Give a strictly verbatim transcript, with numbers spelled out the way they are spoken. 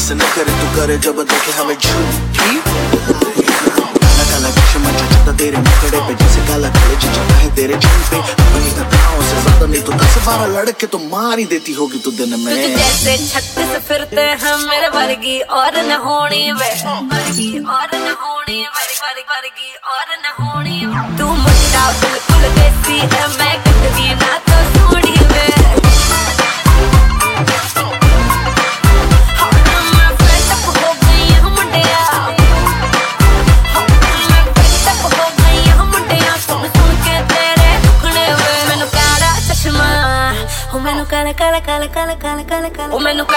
बस न करे तू करे जब देखे हमें झूठी काला काला चश्मा चचता तेरे मुखड़े पे जैसे काला काले चचता है तेरे चुन पे अपनी अदाओं से ज्यादा नहीं तो दस बारह लड़के तो मार ही देती होगी तू दिन में जैसे छत्तीस फिरते हैं मेरे वर्गी और न होनी वे वर्गी और न होनी वर्गी वर्गी और न होनी तू मुझा बिल्कुल देसी है मैं कटरी ना तो सूढ़ी वे मैनू काला काला काला काला काला काला काला ओ मैनू